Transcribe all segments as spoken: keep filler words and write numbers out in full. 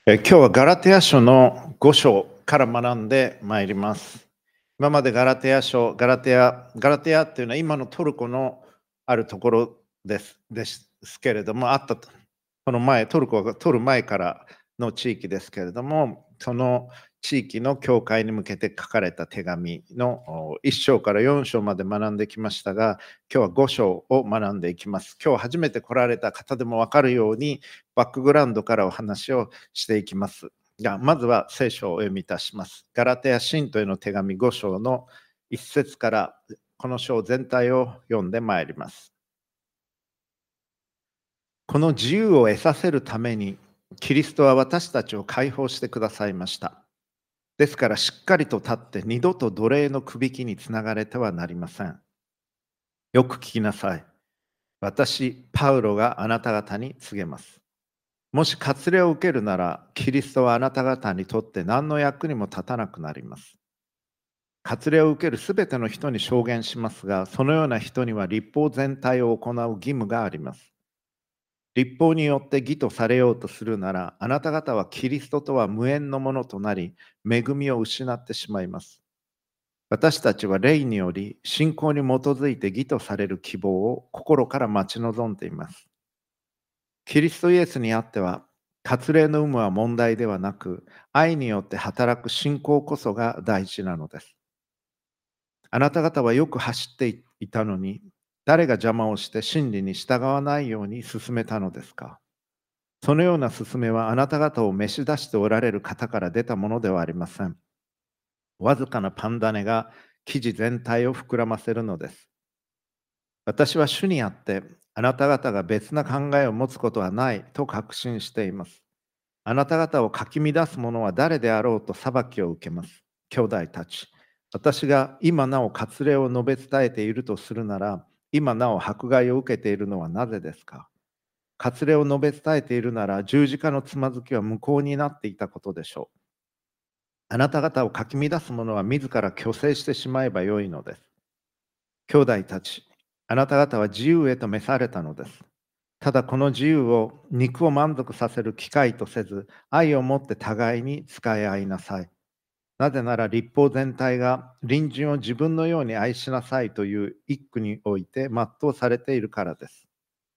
え今日はガラテヤ書のご章から学んでまいります。今までガラテヤ書、ガラテヤ、ガラテヤっていうのは今のトルコのあるところですですけれども、あったと、この前、トルコが取る前からの地域ですけれども、その地域の教会に向けて書かれた手紙のいっ章からよん章まで学んできましたが、今日はご章を学んでいきます。今日初めて来られた方でも分かるように、バックグラウンドからお話をしていきます。がまずは聖書をお読みいたします。ガラテヤ信徒への手紙ご章のいち節からこの章全体を読んでまいります。この自由を得させるために、キリストは私たちを解放してくださいました。ですからしっかりと立って二度と奴隷のくびきにつながれてはなりません。よく聞きなさい。私、パウロがあなた方に告げます。もし割礼を受けるなら、キリストはあなた方にとって何の役にも立たなくなります。割礼を受けるすべての人に証言しますが、そのような人には立法全体を行う義務があります。立法によって義とされようとするなら、あなた方はキリストとは無縁のものとなり、恵みを失ってしまいます。私たちは霊により、信仰に基づいて義とされる希望を心から待ち望んでいます。キリストイエスにあっては、割礼の有無は問題ではなく、愛によって働く信仰こそが大事なのです。あなた方はよく走っていたのに、誰が邪魔をして真理に従わないように進めたのですか？そのような勧めはあなた方を召し出しておられる方から出たものではありません。わずかなパン種が生地全体を膨らませるのです。私は主にあって、あなた方が別な考えを持つことはないと確信しています。あなた方をかき乱す者は誰であろうと裁きを受けます。兄弟たち、私が今なお割礼を述べ伝えているとするなら、今なお迫害を受けているのはなぜですか？割礼を述べ伝えているなら、十字架のつまずきは無効になっていたことでしょう。あなた方をかき乱す者は自ら虚勢してしまえばよいのです。兄弟たち、あなた方は自由へと召されたのです。ただこの自由を肉を満足させる機会とせず、愛をもって互いに使い合いなさい。なぜなら立法全体が隣人を自分のように愛しなさいという一句において全うされているからです。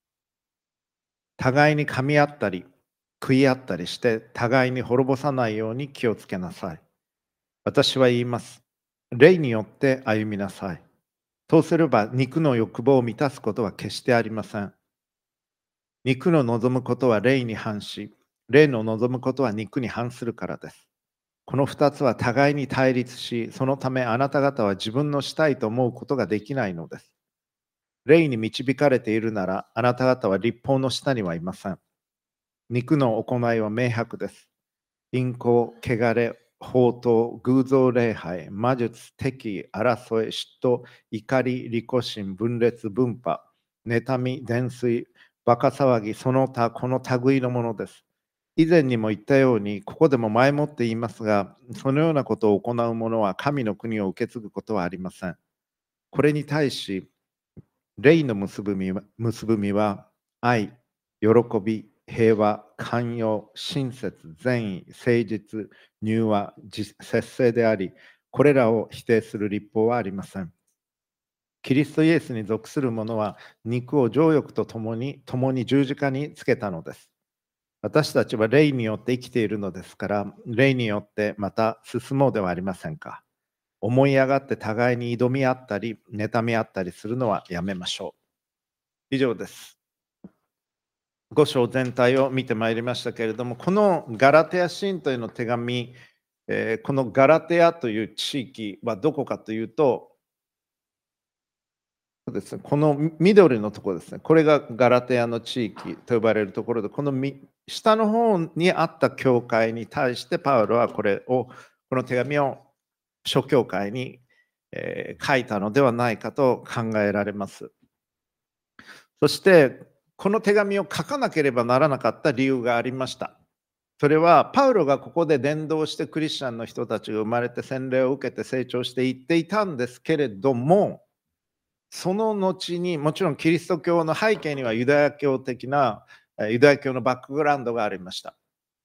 互いに噛み合ったり、食い合ったりして、互いに滅ぼさないように気をつけなさい。私は言います。霊によって歩みなさい。そうすれば肉の欲望を満たすことは決してありません。肉の望むことは霊に反し、霊の望むことは肉に反するからです。この二つは互いに対立し、そのためあなた方は自分のしたいと思うことができないのです。霊に導かれているなら、あなた方は立法の下にはいません。肉の行いは明白です。淫行、汚れ、放蕩、偶像礼拝、魔術、敵意、争い、嫉妬、怒り、利己心、分裂、分派、妬み、伝水、バカ騒ぎ、その他、この類のものです。以前にも言ったように、ここでも前もって言いますが、そのようなことを行う者は神の国を受け継ぐことはありません。これに対し、霊の結ぶみは結ぶみは愛、喜び、平和、寛容、親切、善意、誠実、柔和、自節制であり、これらを否定する立法はありません。キリストイエスに属する者は肉を情欲とともに共に十字架につけたのです。私たちは霊によって生きているのですから、霊によってまた進もうではありませんか。思い上がって互いに挑み合ったり、妬み合ったりするのはやめましょう。以上です。ご章全体を見てまいりましたけれども、このガラテヤ信徒への手紙、えーこのガラテヤという地域はどこかというと、そうですね、この緑のところですね、これがガラテヤの地域と呼ばれるところで、このみ下の方にあった教会に対して、パウロはこれを、この手紙を諸教会に、えー書いたのではないかと考えられます。そして、この手紙を書かなければならなかった理由がありました。それは、パウロがここで伝道してクリスチャンの人たちが生まれて洗礼を受けて成長していっていたんですけれども、その後にもちろんキリスト教の背景にはユダヤ教的なユダヤ教のバックグラウンドがありました。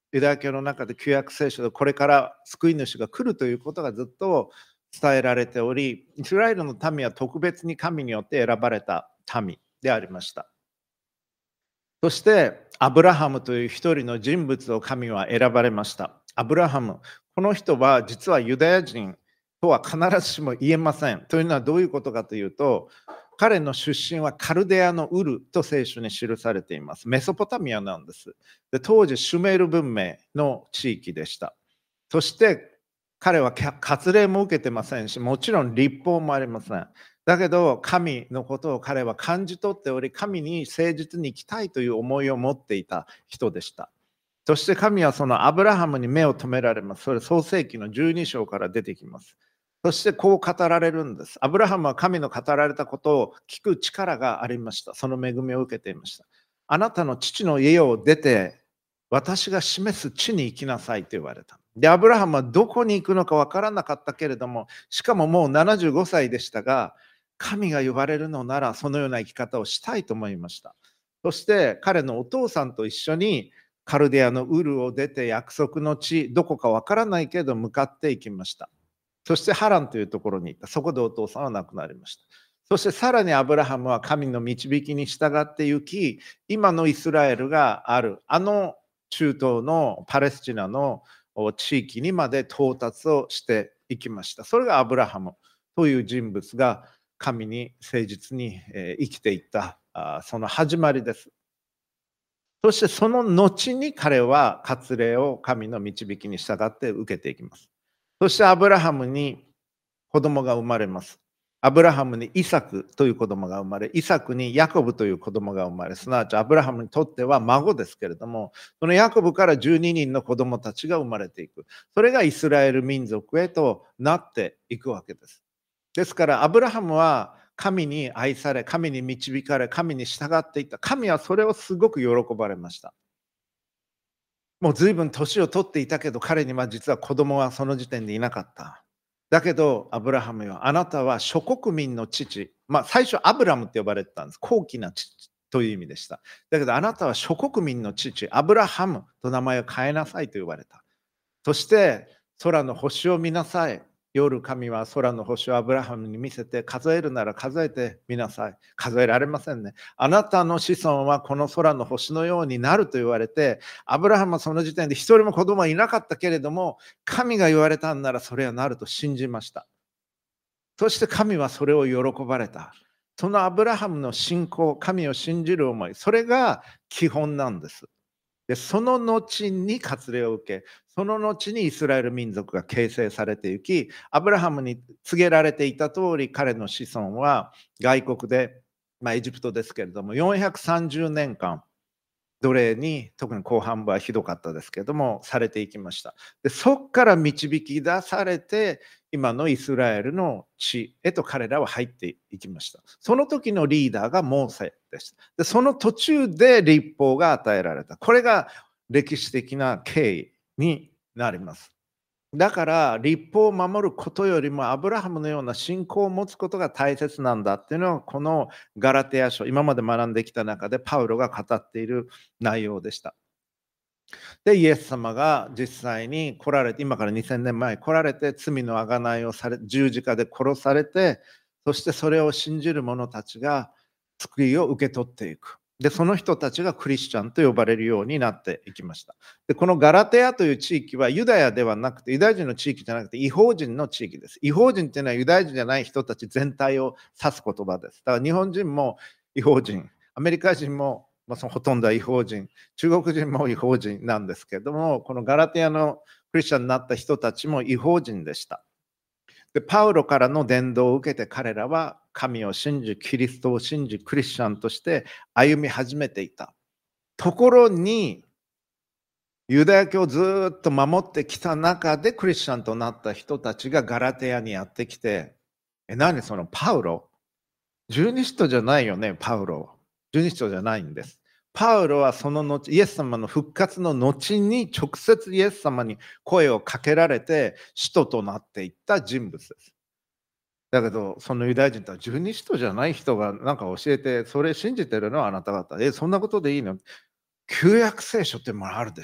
ユダヤ教の中で旧約聖書でこれから救い主が来るということがずっと伝えられており、イスラエルの民は特別に神によって選ばれた民でありました。そして、アブラハムという一人の人物を神は選ばれました。アブラハム、この人は実はユダヤ人とは必ずしも言えません。というのはどういうことかというと、彼の出身はカルデアのウルと聖書に記されています。メソポタミアなんです。で当時、シュメール文明の地域でした。そして彼は割礼も受けてませんし、もちろん立法もありません。だけど、神のことを彼は感じ取っており、神に誠実に生きたいという思いを持っていた人でした。そして神はそのアブラハムに目を留められます。それ創世記のじゅうに章から出てきます。そしてこう語られるんです。アブラハムは神の語られたことを聞く力がありました。その恵みを受けていました。あなたの父の家を出て、私が示す地に行きなさいと言われた。で、アブラハムはどこに行くのか分からなかったけれども、しかももうななじゅうごさいでしたが、神が言われるのならそのような生き方をしたいと思いました。そして彼のお父さんと一緒にカルデアのウルを出て約束の地、どこか分からないけど向かっていきました。そしてハランというところに行った。そこでお父さんは亡くなりました。そしてさらにアブラハムは神の導きに従って行き、今のイスラエルがある、あの中東のパレスチナの地域にまで到達をしていきました。それがアブラハムという人物が神に誠実に生きていったその始まりです。そしてその後に彼は割礼を神の導きに従って受けていきます。そしてアブラハムに子供が生まれます。アブラハムにイサクという子供が生まれ、イサクにヤコブという子供が生まれ、すなわちアブラハムにとっては孫ですけれども、そのヤコブからじゅうににんの子供たちが生まれていく。それがイスラエル民族へとなっていくわけです。ですからアブラハムは神に愛され、神に導かれ、神に従っていった。神はそれをすごく喜ばれました。もう随分年を取っていたけど、彼には実は子供はその時点でいなかった。だけど、アブラハムよ、あなたは諸国民の父。まあ、最初アブラムって呼ばれてたんです。高貴な父という意味でした。だけど、あなたは諸国民の父、アブラハムと名前を変えなさいと言われた。そして、空の星を見なさい。夜神は空の星をアブラハムに見せて、数えるなら数えてみなさい。数えられませんね。あなたの子孫はこの空の星のようになると言われて、アブラハムはその時点で一人も子供はいなかったけれども、神が言われたんならそれはなると信じました。そして神はそれを喜ばれた。そのアブラハムの信仰、神を信じる思い、それが基本なんです。で、その後に割礼を受け、その後にイスラエル民族が形成されていき、アブラハムに告げられていた通り、彼の子孫は外国で、まあ、エジプトですけれども、よんひゃくさんじゅうねんかん、奴隷に、特に後半部はひどかったですけれども、されていきました。で、そこから導き出されて、今のイスラエルの地へと彼らは入っていきました。その時のリーダーがモーセです。で、その途中で立法が与えられた。これが歴史的な経緯になります。だから立法を守ることよりもアブラハムのような信仰を持つことが大切なんだっていうのはこのガラテヤ書、今まで学んできた中でパウロが語っている内容でした。で、イエス様が実際に来られて、今からにせんねんまえ来られて罪の贖いをされ、十字架で殺されて、そしてそれを信じる者たちが救いを受け取っていく。で、その人たちがクリスチャンと呼ばれるようになっていきました。で、このガラテヤという地域はユダヤではなくて、ユダヤ人の地域じゃなくて、違法人の地域です。違法人っていうのはユダヤ人じゃない人たち全体を指す言葉です。だから日本人も違法人、アメリカ人も、まあ、そのほとんどは違法人、中国人も違法人なんですけども、このガラテヤのクリスチャンになった人たちも違法人でした。で、パウロからの伝道を受けて彼らは神を信じ、キリストを信じ、クリスチャンとして歩み始めていた。ところに、ユダヤ教をずっと守ってきた中でクリスチャンとなった人たちがガラテヤにやってきて、え、何そのパウロ十二使徒じゃないよね、パウロ。十二使徒じゃないんです。パウロはその後、イエス様の復活の後に直接イエス様に声をかけられて使徒となっていった人物です。だけど、そのユダヤ人とは十二使徒じゃない人がなんか教えて、それ信じてるのはあなた方。え、そんなことでいいの？旧約聖書ってものあるでしょ。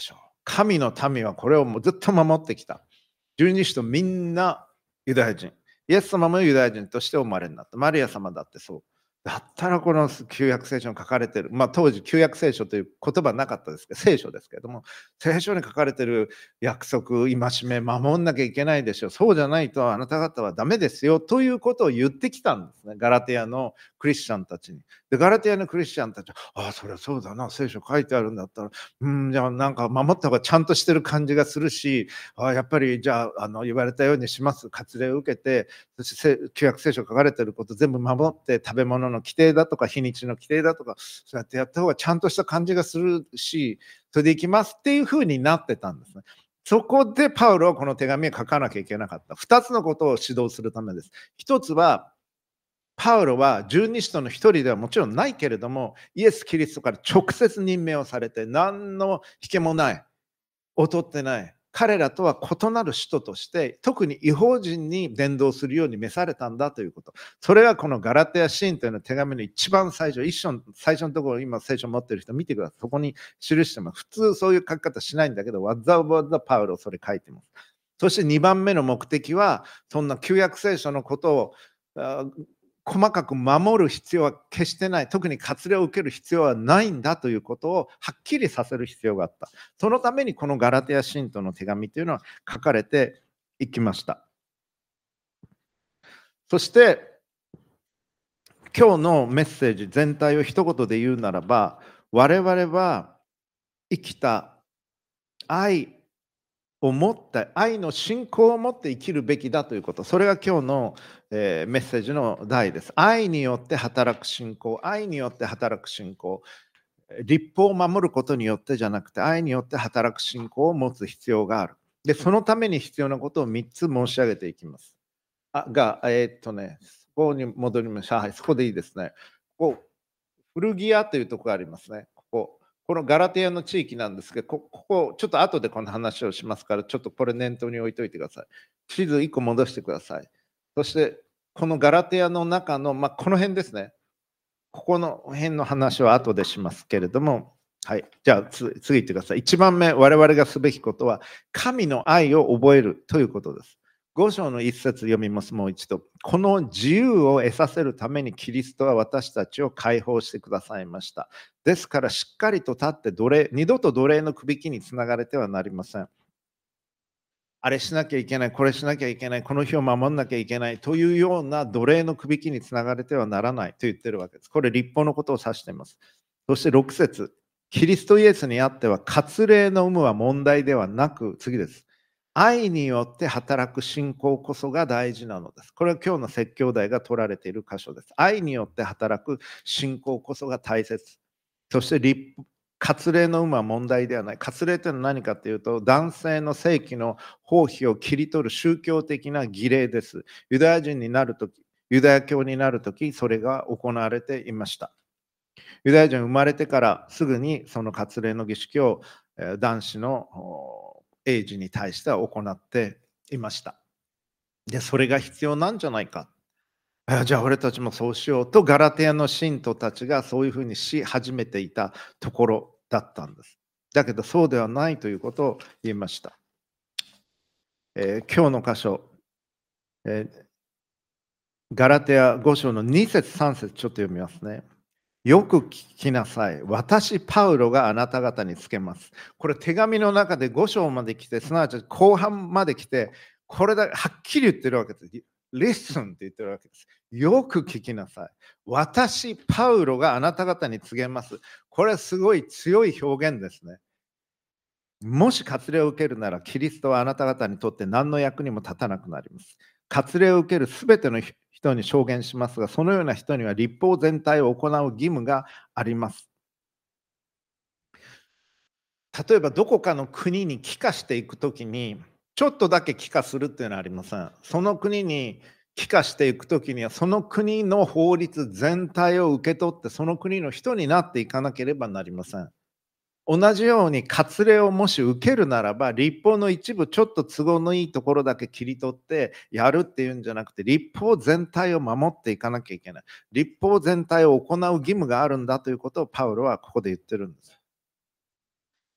神の民はこれをもうずっと守ってきた。十二使徒みんなユダヤ人。イエス様もユダヤ人としてお生まれになった。マリア様だってそう。だったらこの旧約聖書に書かれてる、まあ当時旧約聖書という言葉なかったですけど、聖書ですけれども、聖書に書かれてる約束、戒め、守んなきゃいけないでしょ。そうじゃないとあなた方はダメですよということを言ってきたんですね。ガラテヤのクリスチャンたちに。で、ガラテヤのクリスチャンたちは、ああ、それはそうだな、聖書書いてあるんだったら、うん、じゃあなんか守った方がちゃんとしてる感じがするし、ああ、やっぱりじゃあ、あの言われたようにします。割礼を受けて、そして旧約聖書書かれてること全部守って食べ物の規定だとか日にちの規定だとかそうやってやった方がちゃんとした感じがするしそれでいきますっていうふうになってたんですね。そこでパウロはこの手紙を書かなきゃいけなかった。ふたつのことを指導するためです。ひとつはパウロは十二使徒の一人ではもちろんないけれどもイエス・キリストから直接任命をされて何の引けもない劣ってない彼らとは異なる使徒として特に異邦人に伝道するように召されたんだということ。それがこのガラテヤ信というの手紙の一番最初、一章最初のところ今聖書持ってる人見てください。そこに記してます。普通そういう書き方しないんだけどわざわざパウロそれ書いてます。そしてにばんめの目的はそんな旧約聖書のことを細かく守る必要は決してない。特に割礼を受ける必要はないんだということをはっきりさせる必要があった。そのためにこのガラテヤ信徒の手紙というのは書かれていきました。そして今日のメッセージ全体を一言で言うならば、我々は生きた愛を持って愛の信仰を持って生きるべきだということ、それが今日の、えーメッセージの題です。愛によって働く信仰、愛によって働く信仰、立法を守ることによってじゃなくて愛によって働く信仰を持つ必要がある。で、そのために必要なことをみっつ申し上げていきます。あが、えーっとね、そこに戻りました。はい、そこでいいですね。ここ、古着屋というところがありますね。ここ。このガラテヤの地域なんですけど、こここ、ちょっと後でこの話をしますから、ちょっとこれ念頭に置いといてください。地図いっこ戻してください。そして、このガラテヤの中の、まあ、この辺ですね。ここの辺の話は後でしますけれども、はい。じゃあ、つ次行ってください。いちばんめ、我々がすべきことは、神の愛を覚えるということです。ご章の一節読みます、もう一度。この自由を得させるためにキリストは私たちを解放してくださいました。ですから、しっかりと立って奴隷、二度と奴隷のくびきにつながれてはなりません。あれしなきゃいけない、これしなきゃいけない、この日を守んなきゃいけないというような奴隷のくびきにつながれてはならないと言ってるわけです。これ、立法のことを指しています。そしてろく節、キリストイエスにあっては、割礼の有無は問題ではなく、次です。愛によって働く信仰こそが大事なのです。これは今日の説教題が取られている箇所です。愛によって働く信仰こそが大切。そして立割礼の有無は問題ではない。割礼というのは何かというと、男性の性器の包皮を切り取る宗教的な儀礼です。ユダヤ人になるとき、ユダヤ教になるとき、それが行われていました。ユダヤ人生まれてからすぐにその割礼の儀式を男子の英児に対しては行っていました。で、それが必要なんじゃないか。じゃあ俺たちもそうしようとガラテヤの信徒たちがそういうふうにし始めていたところだったんです。だけどそうではないということを言いました。えー、今日の箇所、えー、ガラテヤご章のに節さん節ちょっと読みますね。よく聞きなさい。私、パウロがあなた方につけます。これ手紙の中でご章まで来て、すなわち後半まで来て、これだはっきり言ってるわけです。Listen って言ってるわけです。よく聞きなさい。私、パウロがあなた方に告げます。これはすごい強い表現ですね。もし割礼を受けるなら、キリストはあなた方にとって何の役にも立たなくなります。割礼を受けるすべての人に証言しますが、そのような人には立法全体を行う義務があります。例えばどこかの国に帰化していくときに、ちょっとだけ帰化するっていうのはありません。その国に帰化していくときには、その国の法律全体を受け取って、その国の人になっていかなければなりません。同じように割礼をもし受けるならば、立法の一部ちょっと都合のいいところだけ切り取ってやるっていうんじゃなくて、立法全体を守っていかなきゃいけない。立法全体を行う義務があるんだということをパウロはここで言ってるんです。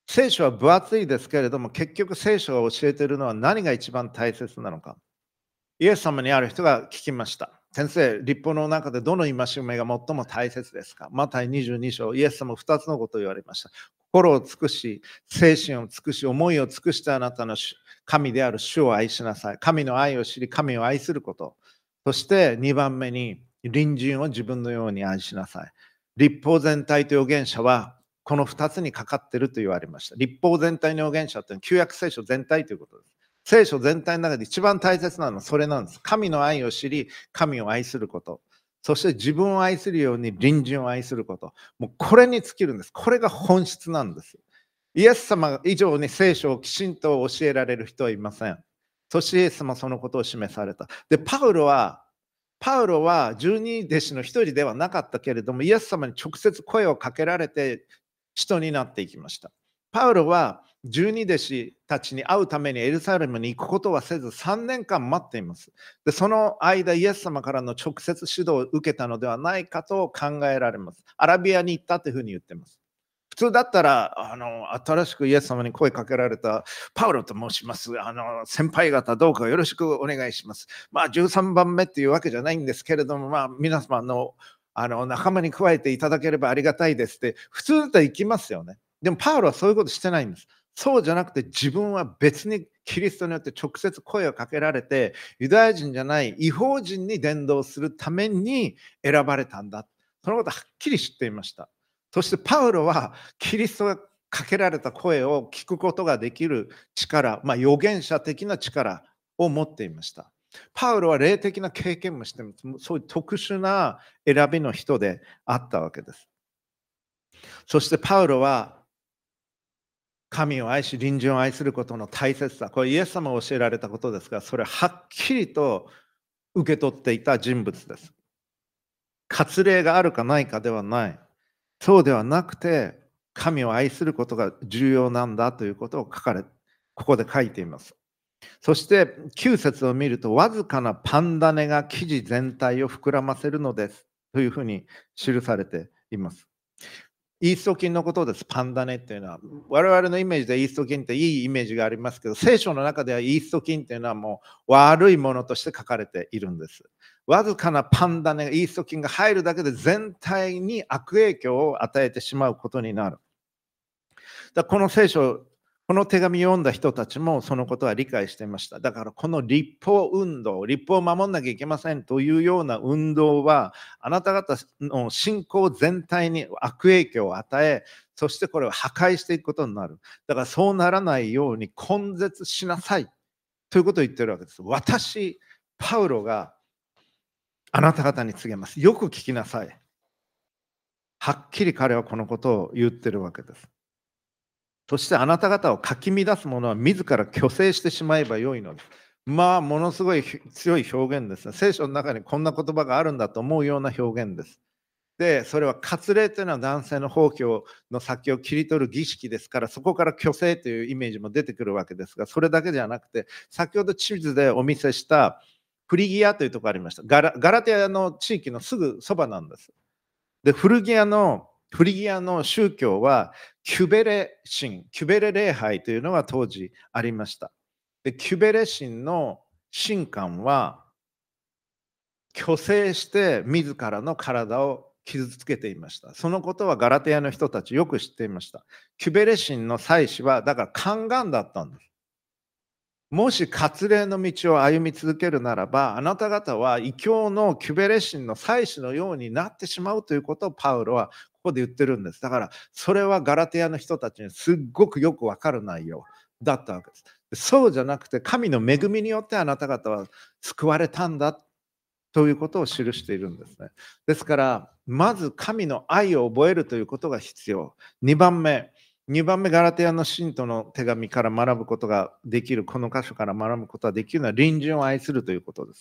聖書は分厚いですけれども、結局聖書が教えているのは何が一番大切なのか。イエス様にある人が聞きました。先生、立法の中でどの戒めが最も大切ですか？マタイにじゅうに章、イエス様ふたつのことを言われました。心を尽くし、精神を尽くし、思いを尽くしてあなたの神である主を愛しなさい。神の愛を知り、神を愛すること。そしてにばんめに、隣人を自分のように愛しなさい。立法全体と預言者は、このふたつにかかっていると言われました。立法全体の預言者というのは旧約聖書全体ということです。聖書全体の中で一番大切なのはそれなんです。神の愛を知り、神を愛すること。そして自分を愛するように隣人を愛すること。もうこれに尽きるんです。これが本質なんです。イエス様以上に聖書をきちんと教えられる人はいません。そしてイエス様はそのことを示された。で、パウロは、パウロは十二弟子の一人ではなかったけれども、イエス様に直接声をかけられて人になっていきました。パウロは十二弟子たちに会うためにエルサレムに行くことはせずさんねんかん待っています。で、その間、イエス様からの直接指導を受けたのではないかと考えられます。アラビアに行ったというふうに言っています。普通だったら、あの新しくイエス様に声かけられたパウロと申します。あの先輩方、どうかよろしくお願いします。まあ、じゅうさんばんめっていうわけじゃないんですけれども、まあ、皆様のあの仲間に加えていただければありがたいですって、普通だったら行きますよね。でも、パウロはそういうことしてないんです。そうじゃなくて、自分は別にキリストによって直接声をかけられて、ユダヤ人じゃない異邦人に伝道するために選ばれたんだ。そのことをはっきり知っていました。そしてパウロはキリストがかけられた声を聞くことができる力、まあ、預言者的な力を持っていました。パウロは霊的な経験もしています。そういう特殊な選びの人であったわけです。そしてパウロは神を愛し、隣人を愛することの大切さ、これイエス様が教えられたことですが、それをはっきりと受け取っていた人物です。割礼があるかないかではない。そうではなくて、神を愛することが重要なんだということを書かれ、ここで書いています。そしてきゅう節を見ると、わずかなパン種が生地全体を膨らませるのですというふうに記されています。イースト菌のことです。パン種っていうのは。我々のイメージでイースト菌っていいイメージがありますけど、聖書の中ではイースト菌っていうのはもう悪いものとして書かれているんです。わずかなパン種、イースト菌が入るだけで全体に悪影響を与えてしまうことになる。だこの聖書、この手紙を読んだ人たちもそのことは理解していました。だからこの立法運動、立法を守んなきゃいけませんというような運動は、あなた方の信仰全体に悪影響を与え、そしてこれを破壊していくことになる。だからそうならないように根絶しなさいということを言ってるわけです。私、パウロがあなた方に告げます。よく聞きなさい。はっきり彼はこのことを言ってるわけです。そしてあなた方をかき乱す者は自ら虚勢してしまえばよいのです。まあ、ものすごい強い表現ですね。聖書の中にこんな言葉があるんだと思うような表現です。で、それは割礼というのは男性の包茎の先を切り取る儀式ですから、そこから虚勢というイメージも出てくるわけですが、それだけではなくて、先ほど地図でお見せしたフリギアというところがありました。ガラガラテアの地域のすぐそばなんです。で、フルギアのフリギアの宗教はキュベレ神、キュベレ礼拝というのが当時ありました。で、キュベレ神の神官は虚勢して自らの体を傷つけていました。そのことはガラテヤの人たちよく知っていました。キュベレ神の祭司はだから宦官だったんです。もし割礼の道を歩み続けるならば、あなた方は異教のキュベレ神の祭司のようになってしまうということをパウロはここで言ってるんです。だから、それはガラテヤの人たちにすっごくよくわかる内容だったわけです。そうじゃなくて、神の恵みによってあなた方は救われたんだということを記しているんですね。ですから、まず神の愛を覚えるということが必要。にばんめ、にばんめ、ガラテヤの信徒の手紙から学ぶことができる、この箇所から学ぶことができるのは隣人を愛するということです。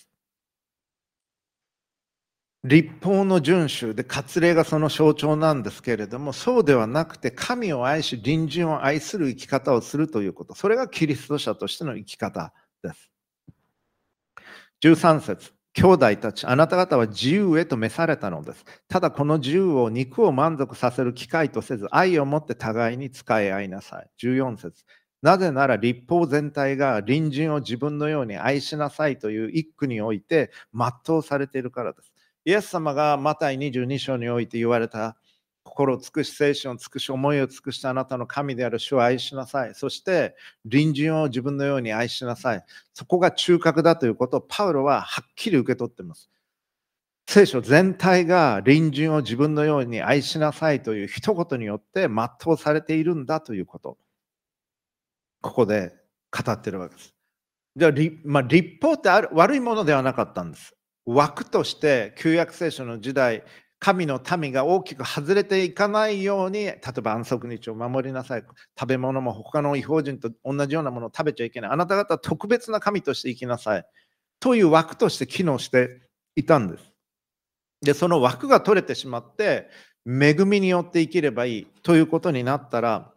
立法の遵守で割礼がその象徴なんですけれども、そうではなくて神を愛し隣人を愛する生き方をするということ、それがキリスト者としての生き方です。じゅうさん節、 兄弟たち、あなた方は自由へと召されたのです。ただこの自由を肉を満足させる機会とせず、愛を持って互いに使い合いなさい。じゅうよん節。なぜなら立法全体が隣人を自分のように愛しなさいという一句において全うされているからです。イエス様がマタイにじゅうに章において言われた、心を尽くし、精神を尽くし、思いを尽くしてあなたの神である主を愛しなさい。そして隣人を自分のように愛しなさい。そこが中核だということをパウロははっきり受け取っています。聖書全体が隣人を自分のように愛しなさいという一言によって全うされているんだということ。ここで語っているわけです。じゃあ、まあ、立法ってある悪いものではなかったんです。枠として旧約聖書の時代、神の民が大きく外れていかないように、例えば安息日を守りなさい。食べ物も他の異邦人と同じようなものを食べちゃいけない。あなた方は特別な神として生きなさい。という枠として機能していたんです。で、その枠が取れてしまって、恵みによって生きればいいということになったら、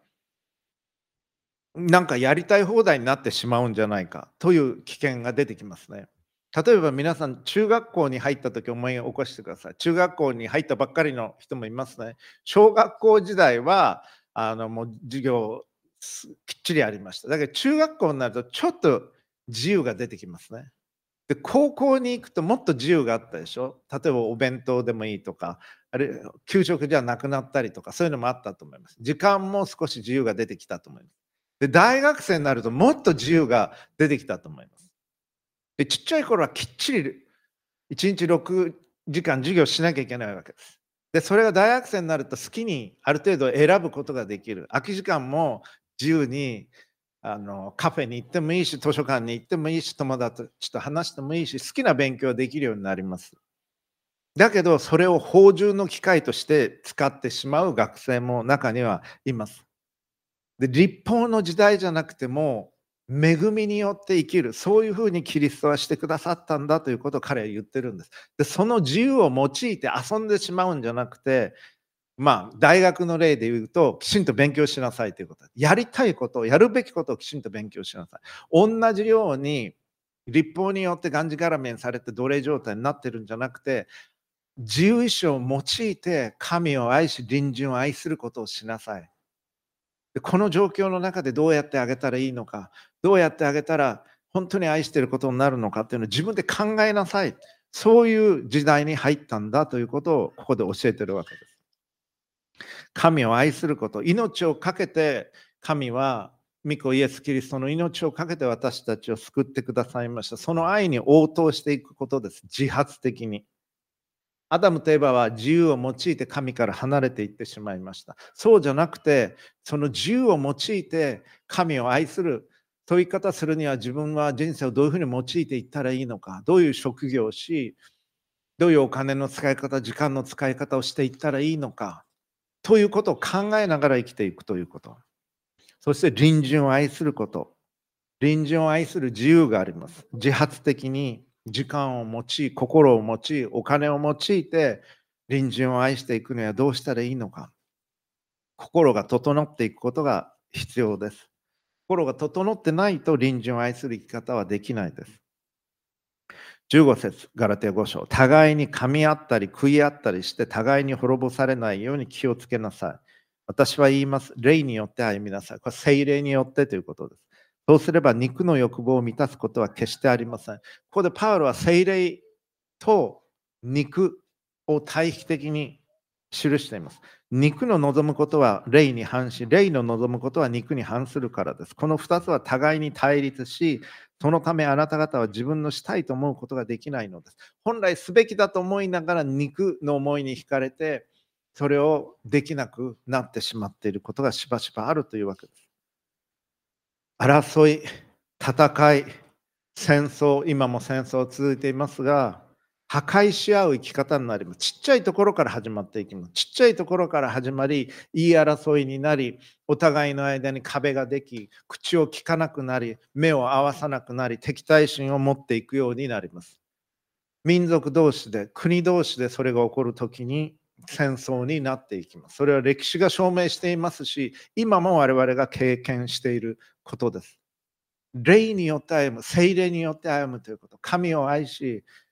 なんかやりたい放題になってしまうんじゃないかという危険が出てきますね。例えば皆さん、中学校に入った時思い起こしてください。中学校に入ったばっかりの人もいますね。小学校時代は、あのもう授業きっちりありました。だけど中学校になるとちょっと自由が出てきますね。で、高校に行くともっと自由があったでしょ。例えばお弁当でもいいとか、あれ給食じゃなくなったりとか、そういうのもあったと思います。時間も少し自由が出てきたと思います。で、大学生になるともっと自由が出てきたと思います。で、ちっちゃい頃はきっちりいちにちろくじかん授業しなきゃいけないわけです。で、それが大学生になると好きにある程度選ぶことができる。空き時間も自由にあのカフェに行ってもいいし、図書館に行ってもいいし、友達と話してもいいし、好きな勉強できるようになります。だけど、それを放縦の機会として使ってしまう学生も中にはいます。で、立法の時代じゃなくても、恵みによって生きる、そういうふうにキリストはしてくださったんだということを彼は言ってるんです。で、その自由を用いて遊んでしまうんじゃなくて、まあ、大学の例で言うと、きちんと勉強しなさいということです。やりたいことを、やるべきことをきちんと勉強しなさい。同じように、立法によってがんじがらめにされて奴隷状態になってるんじゃなくて、自由意志を用いて神を愛し、隣人を愛することをしなさい。で、この状況の中でどうやってあげたらいいのか、どうやってあげたら本当に愛していることになるのかっていうのを自分で考えなさい。そういう時代に入ったんだということをここで教えてるわけです。神を愛すること、命を懸けて神は御子イエス・キリストの命を懸けて私たちを救ってくださいました。その愛に応答していくことです。自発的に。アダムとエバは自由を用いて神から離れていってしまいました。そうじゃなくて、その自由を用いて神を愛する、そういう言い方するには自分は人生をどういうふうに用いていったらいいのか、どういう職業をし、どういうお金の使い方、時間の使い方をしていったらいいのか、ということを考えながら生きていくということ。そして隣人を愛すること。隣人を愛する自由があります。自発的に時間を用い、心を用い、お金を用いて隣人を愛していくにはどうしたらいいのか。心が整っていくことが必要です。心が整ってないと隣人を愛する生き方はできないです。じゅうご節、ガラテヤご章。互いに噛み合ったり食い合ったりして互いに滅ぼされないように気をつけなさい。私は言います。霊によって歩みなさい。これ聖霊によってということです。そうすれば肉の欲望を満たすことは決してありません。ここでパウロは聖霊と肉を対比的に記しています。肉の望むことは霊に反し、霊の望むことは肉に反するからです。このふたつは互いに対立し、そのためあなた方は自分のしたいと思うことができないのです。本来すべきだと思いながら肉の思いに惹かれて、それをできなくなってしまっていることがしばしばあるというわけです。争い、戦い、戦争、今も戦争続いていますが、破壊し合う生き方になります。ちっちゃいところから始まっていきます。ちっちゃいところから始まり、言い争いになり、お互いの間に壁ができ、口を聞かなくなり、目を合わさなくなり、敵対心を持っていくようになります。民族同士で、国同士でそれが起こるときに戦争になっていきます。それは歴史が証明していますし、今も我々が経験していることです。霊によって歩む、聖霊によって歩むということ。神を愛し、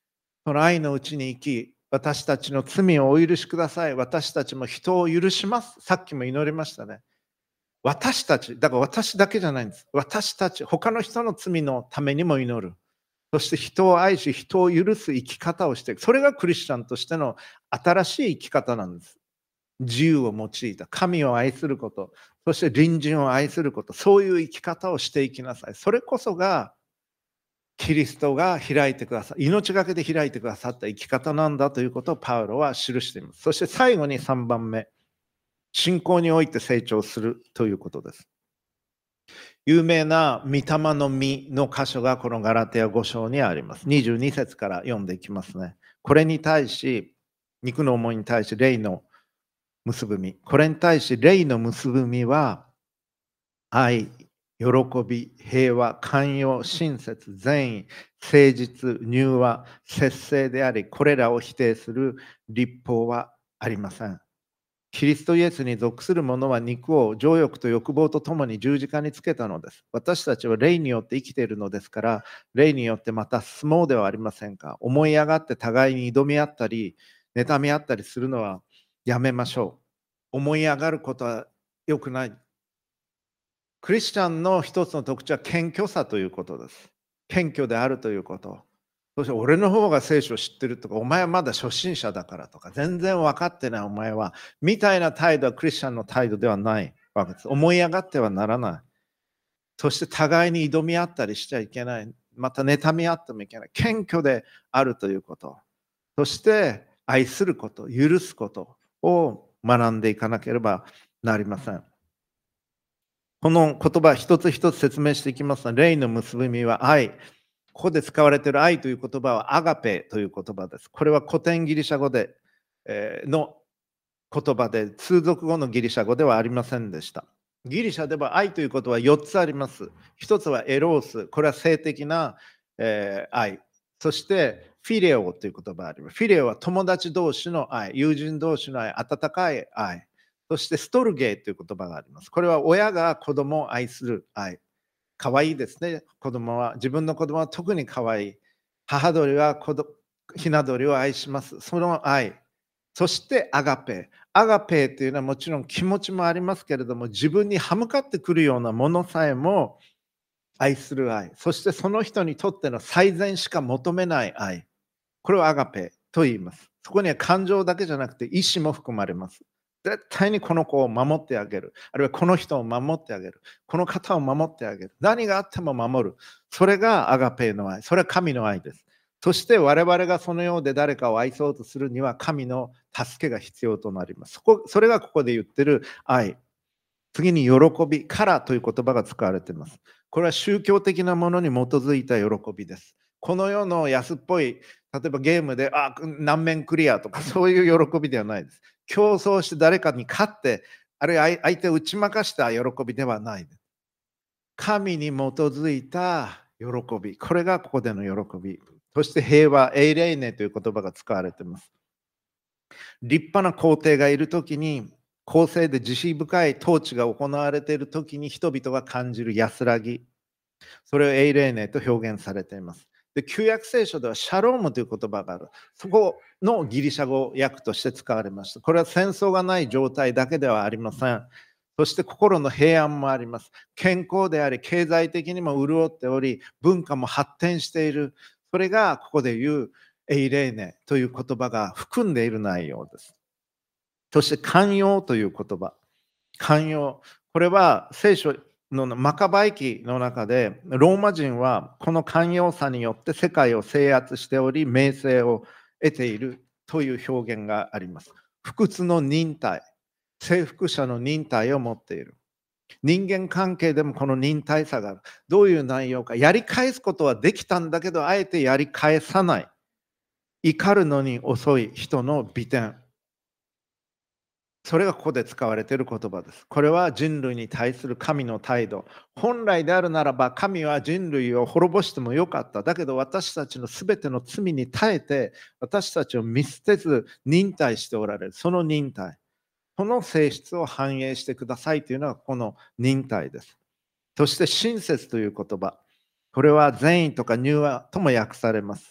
その愛のうちに生き、私たちの罪をお許しください。私たちも人を許します。さっきも祈りましたね。私たち、だから私だけじゃないんです。私たち、他の人の罪のためにも祈る。そして人を愛し、人を許す生き方をしていく。それがクリスチャンとしての新しい生き方なんです。自由を用いた神を愛すること、そして隣人を愛すること、そういう生き方をしていきなさい。それこそがキリストが開いてください。命がけで開いてくださった生き方なんだということをパウロは記しています。そして最後にさんばんめ、信仰において成長するということです。有名な御霊の実の箇所がこのガラテヤご章にあります。にじゅうに節から読んでいきますね。これに対し、肉の思いに対し、霊の結ぶ実。これに対し、霊の結ぶ実は、愛、喜び、平和、寛容、親切、善意、誠実、柔和、節制であり、これらを否定する立法はありません。キリストイエスに属する者は肉を情欲と欲望とともに十字架につけたのです。私たちは霊によって生きているのですから、霊によってまた進もうではありませんか。思い上がって互いに挑み合ったり、妬み合ったりするのはやめましょう。思い上がることは良くない。クリスチャンの一つの特徴は謙虚さということです。謙虚であるということ。そして俺の方が聖書を知ってるとか、お前はまだ初心者だからとか、全然分かってないお前は、みたいな態度はクリスチャンの態度ではないわけです。思い上がってはならない。そして互いに挑み合ったりしちゃいけない。また妬み合ってもいけない。謙虚であるということ。そして愛すること、許すことを学んでいかなければなりません。この言葉一つ一つ説明していきますと、霊の結び目は愛。ここで使われている愛という言葉はアガペという言葉です。これは古典ギリシャ語で、えーの言葉で、通俗語のギリシャ語ではありませんでした。ギリシャでは愛ということはよっつあります。一つはエロース、これは性的な、えー愛。そしてフィレオという言葉があります。フィレオは友達同士の愛、友人同士の愛、温かい愛。そしてストルゲーという言葉があります。これは親が子供を愛する愛。可愛いですね、子供は。自分の子供は特に可愛い。母鳥は子どひな鳥を愛します。その愛。そしてアガペ。アガペというのはもちろん気持ちもありますけれども、自分に歯向かってくるようなものさえも愛する愛。そしてその人にとっての最善しか求めない愛。これをアガペと言います。そこには感情だけじゃなくて意志も含まれます。絶対にこの子を守ってあげる。あるいはこの人を守ってあげる。この方を守ってあげる。何があっても守る。それがアガペの愛。それは神の愛です。そして我々がそのようで誰かを愛そうとするには神の助けが必要となります。そこそれがここで言ってる愛。次に喜びからという言葉が使われています。これは宗教的なものに基づいた喜びです。この世の安っぽい、例えばゲームで、あ、何面クリアとかそういう喜びではないです。競争して誰かに勝って、あるいは相手を打ち負かした喜びではないです。神に基づいた喜び。これがここでの喜び。そして平和、エイレイネという言葉が使われています。立派な皇帝がいるときに、公正で慈悲深い統治が行われているときに人々が感じる安らぎ。それをエイレーネと表現されています。で、旧約聖書ではシャロームという言葉がある。そこのギリシャ語訳として使われました。これは戦争がない状態だけではありません。そして心の平安もあります。健康であり、経済的にも潤っており、文化も発展している。それがここで言うエイレーネという言葉が含んでいる内容です。そして寛容という言葉。寛容。これは聖書のマカバイ記の中で、ローマ人はこの寛容さによって世界を制圧しており、名声を得ているという表現があります。不屈の忍耐、征服者の忍耐を持っている。人間関係でもこの忍耐さがある。どういう内容か。やり返すことはできたんだけど、あえてやり返さない。怒るのに遅い人の美点。それがここで使われている言葉です。これは人類に対する神の態度。本来であるならば神は人類を滅ぼしてもよかった。だけど私たちのすべての罪に耐えて私たちを見捨てず忍耐しておられる。その忍耐。この性質を反映してくださいというのがこの忍耐です。そして親切という言葉。これは善意とか柔和とも訳されます。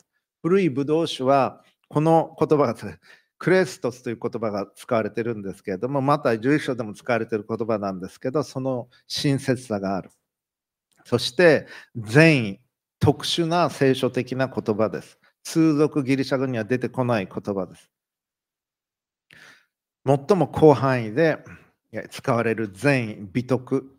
古いブドウ酒は、この言葉がクレストスという言葉が使われているんですけれども、またじゅういっ章でも使われている言葉なんですけど、その親切さがある。そして善意、特殊な聖書的な言葉です。通俗ギリシャ語には出てこない言葉です。最も広範囲で使われる善意、美徳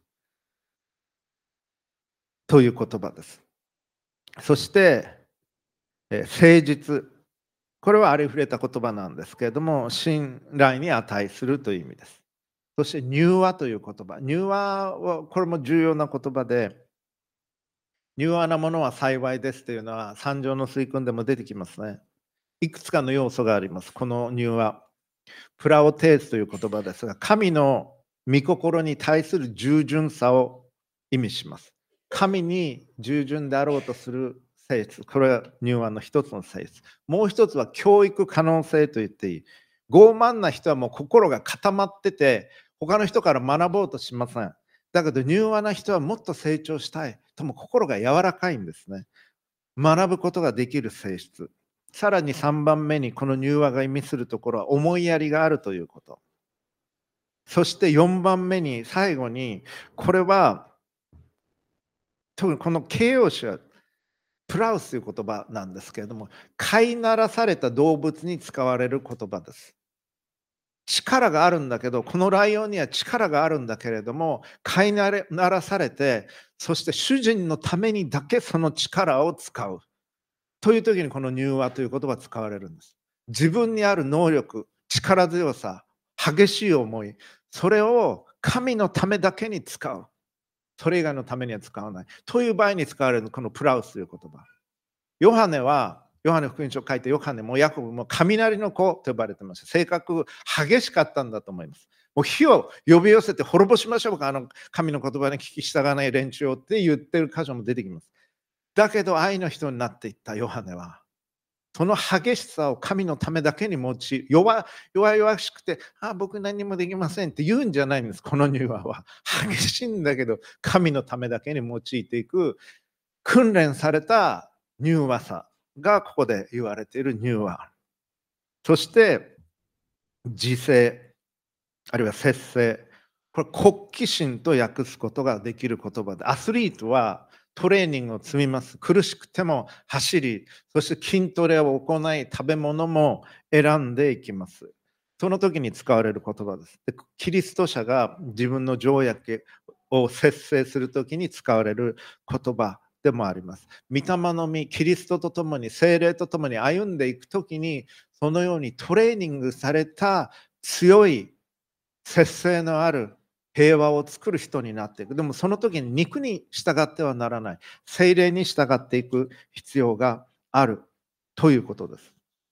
という言葉です。そして、え誠実。これはありふれた言葉なんですけれども、信頼に値するという意味です。そして柔和という言葉。柔和はこれも重要な言葉で、柔和なものは幸いですというのは三条の水訓でも出てきますね。いくつかの要素があります。この柔和。プラオテースという言葉ですが、神の御心に対する従順さを意味します。神に従順であろうとする性質。これは柔和の一つの性質。もう一つは教育可能性と言っていい。傲慢な人はもう心が固まってて、他の人から学ぼうとしません。だけど柔和な人はもっと成長したい。とも心が柔らかいんですね。学ぶことができる性質。さらにさんばんめにこの柔和が意味するところは思いやりがあるということ。そしてよんばんめに最後にこれは特にこの形容詞はプラウスという言葉なんですけれども、飼いならされた動物に使われる言葉です。力があるんだけど、このライオンには力があるんだけれども、飼いならされて、そして主人のためにだけその力を使う。という時にこの柔和という言葉が使われるんです。自分にある能力、力強さ、激しい思い、それを神のためだけに使う。それ以外のためには使わない。という場合に使われるこのプラウスという言葉。ヨハネは、ヨハネ福音書を書いてヨハネもヤコブも雷の子と呼ばれてました。性格激しかったんだと思います。もう火を呼び寄せて滅ぼしましょうか、あの神の言葉に聞き従わない連中をって言ってる箇所も出てきます。だけど愛の人になっていったヨハネは、その激しさを神のためだけに用い、弱弱々しくて、あ僕何もできませんって言うんじゃないんです、この柔和は。激しいんだけど、神のためだけに用いていく、訓練された柔和さがここで言われている柔和。そして、自制、あるいは節制。これ、好奇心と訳すことができる言葉で、アスリートはトレーニングを積みます。苦しくても走り、そして筋トレを行い、食べ物も選んでいきます。その時に使われる言葉です。でキリスト者が自分の条約を節制する時に使われる言葉でもあります。御霊の実、キリストと共に、聖霊と共に歩んでいく時に、そのようにトレーニングされた強い節制のある平和を作る人になっていく。でもその時に肉に従ってはならない。聖霊に従っていく必要があるということです。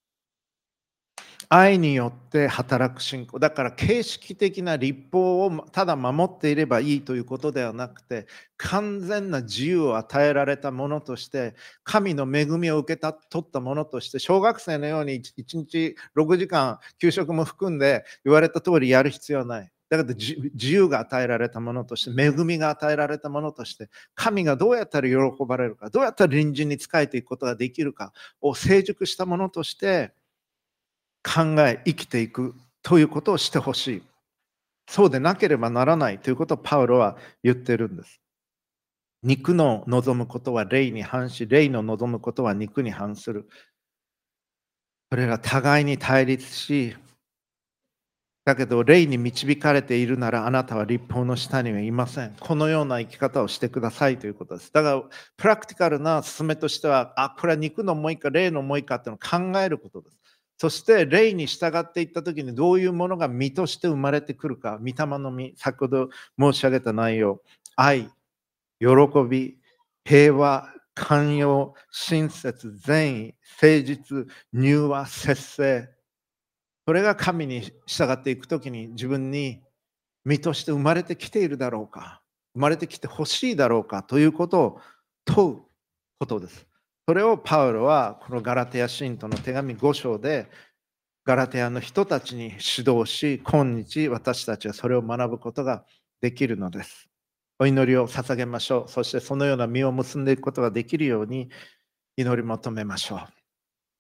愛によって働く信仰。だから形式的な立法をただ守っていればいいということではなくて、完全な自由を与えられたものとして、神の恵みを受けた取ったものとして、小学生のようにいちにちろくじかん給食も含んで言われた通りやる必要はない。だけど自由が与えられたものとして、恵みが与えられたものとして、神がどうやったら喜ばれるか、どうやったら隣人に仕えていくことができるかを成熟したものとして、考え、生きていくということをしてほしい。そうでなければならないということをパウロは言ってるんです。肉の望むことは霊に反し、霊の望むことは肉に反する。それが互いに対立し、だけど霊に導かれているならあなたは立法の下にはいません。このような生き方をしてくださいということです。だからプラクティカルな勧めとしては、あ、これは肉の思いか霊の思いかっていうのを考えることです。そして霊に従っていった時にどういうものが実として生まれてくるか、御霊の実、先ほど申し上げた内容、愛、喜び、平和、寛容、親切、善意、誠実、柔和、節制。それが神に従っていくときに自分に実として生まれてきているだろうか、生まれてきてほしいだろうかということを問うことです。それをパウロはこのガラテヤ信徒の手紙ご章でガラテヤの人たちに指導し、今日私たちはそれを学ぶことができるのです。お祈りを捧げましょう。そしてそのような実を結んでいくことができるように祈り求めましょう。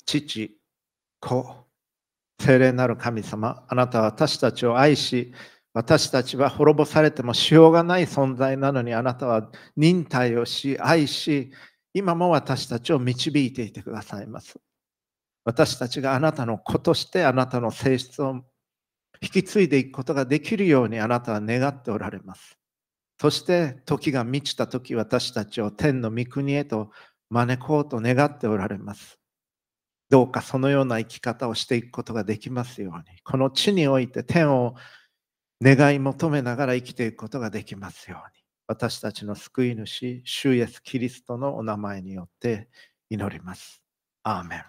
父、子、聖霊なる神様、あなたは私たちを愛し、私たちは滅ぼされてもしようがない存在なのに、あなたは忍耐をし、愛し、今も私たちを導いていてくださいます。私たちがあなたの子としてあなたの性質を引き継いでいくことができるようにあなたは願っておられます。そして時が満ちた時、私たちを天の御国へと招こうと願っておられます。どうかそのような生き方をしていくことができますように、この地において天を願い求めながら生きていくことができますように、私たちの救い主、主イエスキリストのお名前によって祈ります。アーメン。